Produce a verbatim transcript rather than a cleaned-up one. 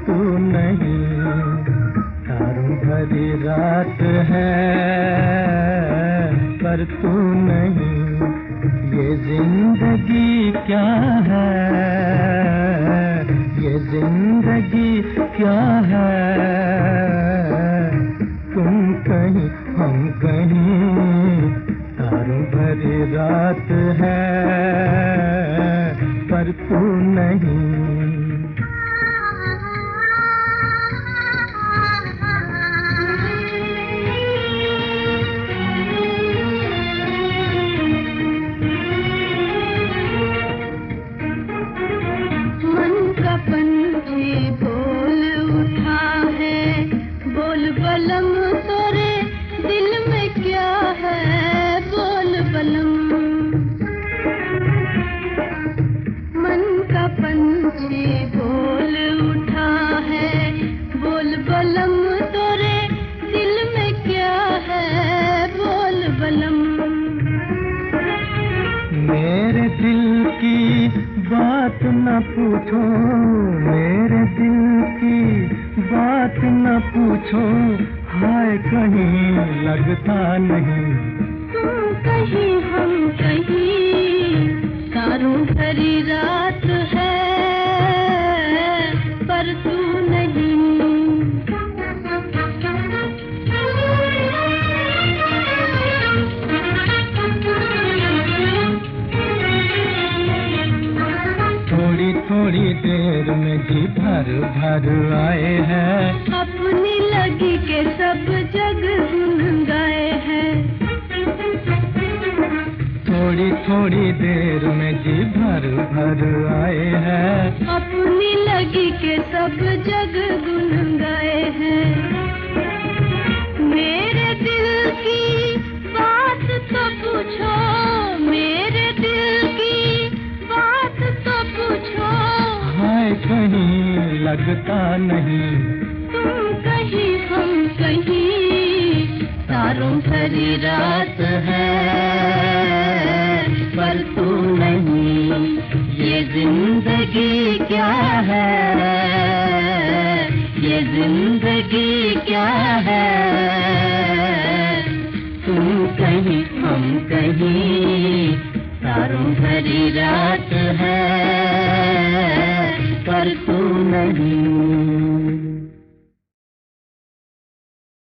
तू नहीं। तारों भरी रात है पर तू नहीं। ये जिंदगी क्या है, ये जिंदगी क्या है। तुम कहीं हम कहीं, तारों भरी रात है पर तू नहीं। बलम तोरे दिल में क्या है, बोल बलम। मन का पंछी बोल उठा है, बोल बलम तोरे दिल में क्या है, बोल बलम। मेरे दिल की बात न पूछो, मेरे दिल की बात न पूछो। हाय कहीं लगता नहीं, तुम कहीं हम कहीं। तारों भरी रात है पर तू नहीं। थोड़ी थोड़ी देर में जी भर भर आए हैं, अपनी लगी के सब जग गुन गाए हैं। थोड़ी थोड़ी देर में जी भर भर आए हैं, अपनी लगी के सब जग गुन गाए हैं। मेरे दिल की बात तो पूछो, मेरे दिल की बात तो पूछो। हाय कहीं लगता नहीं, तुम कहीं हम कहीं। तारों भरी रात है पर तू नहीं। ये जिंदगी क्या है, ये जिंदगी क्या है। तुम कहीं हम कहीं। तारों भरी रात है पर तू नहीं।